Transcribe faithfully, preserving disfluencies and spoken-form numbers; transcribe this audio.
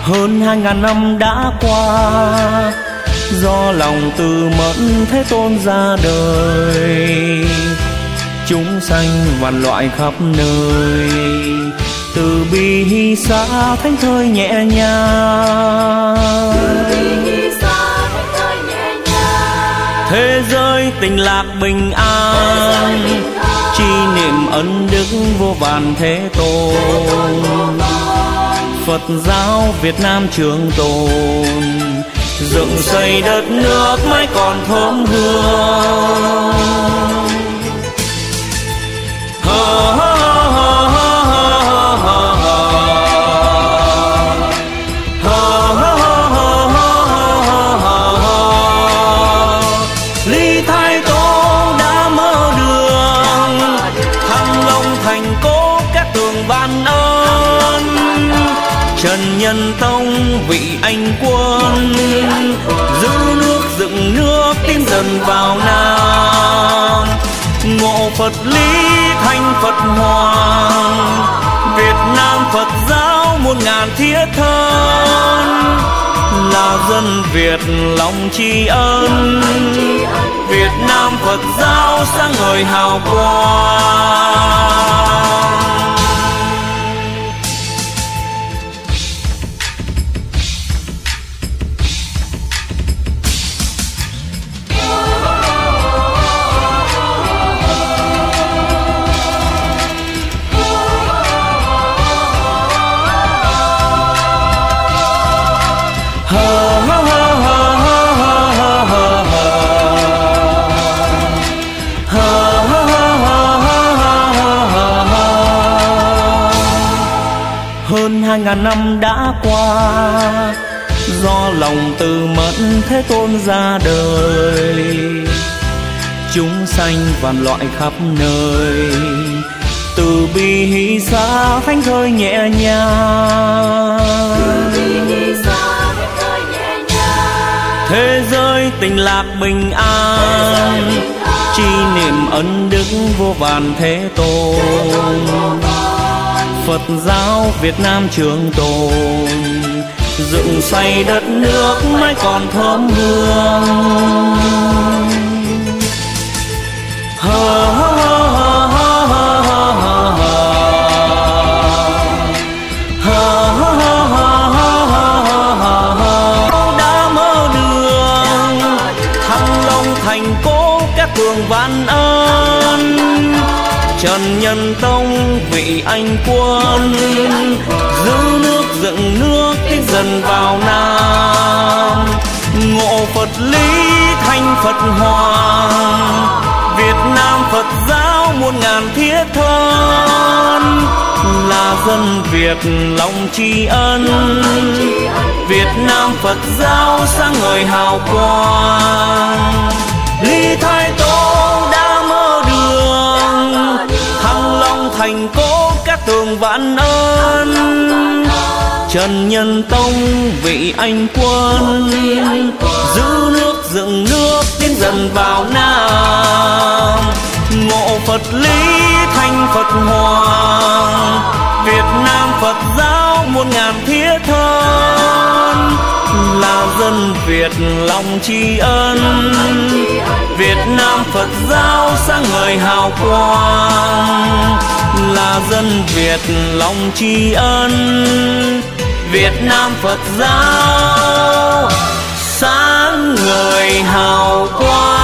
Hơn hai ngàn năm đã qua, do lòng từ mẫn Thế Tôn ra đời, chúng sanh vạn loại khắp nơi, từ bi hy xá thánh thơi nhẹ nhàng. Thế giới tình lạc bình an, chi niệm ân đức vô vàn Thế Tôn. Phật giáo Việt Nam trường tồn, dựng xây đất nước mãi còn thơm hương. Hơ hơ hơ hơ hơ hơ hơ. Lý Thái Tổ đã mở đường, Thăng Long thành cố các tường van ơn. Trần Nhân Tông vị anh quân, giữ nước dựng nước tiến dần vào Nam. Ngộ Phật lý thành Phật hoàng, Việt Nam Phật giáo muôn ngàn thiết thân. Là dân Việt lòng tri ân, Việt Nam Phật giáo sáng ngời hào quang. Hơn hai ngàn năm đã qua, do lòng từ mẫn Thế Tôn ra đời, chúng sanh vạn loại khắp nơi, từ bi hy xá thánh thơi nhẹ nhàng. Thế giới tình lạc bình an, chi niệm ân đức vô vàn Thế Tôn. Phật giáo Việt Nam trường tồn, dựng xây đất nước mãi còn thơm hương. Hơ hơ hơ hơ hơ hơ hơ. Đã mở đường, Thăng Long thành cố các tường van ơn. Trần Nhân Tông vị anh quân, giữ nước dựng nước tiến dần vào Nam. Ngộ Phật lý thành Phật hoàng, Việt Nam Phật giáo muôn ngàn thiết thân. Là dân Việt lòng tri ân, Việt Nam Phật giáo sáng ngời hào quang. Lý Thái Tổ đã mở đường, Thăng Long thành cố các tường vạn ơn. Trần Nhân Tông vị anh quân, giữ nước dựng nước tiến dần vào Nam. Ngộ Phật lý thành Phật hoàng, Việt Nam Phật giáo muôn ngàn thiết thân. Là dân Việt lòng tri ân, Việt Nam Phật giáo sáng ngời hào quang. Là dân Việt lòng tri ân, Việt Nam Phật giáo sáng ngời hào quang.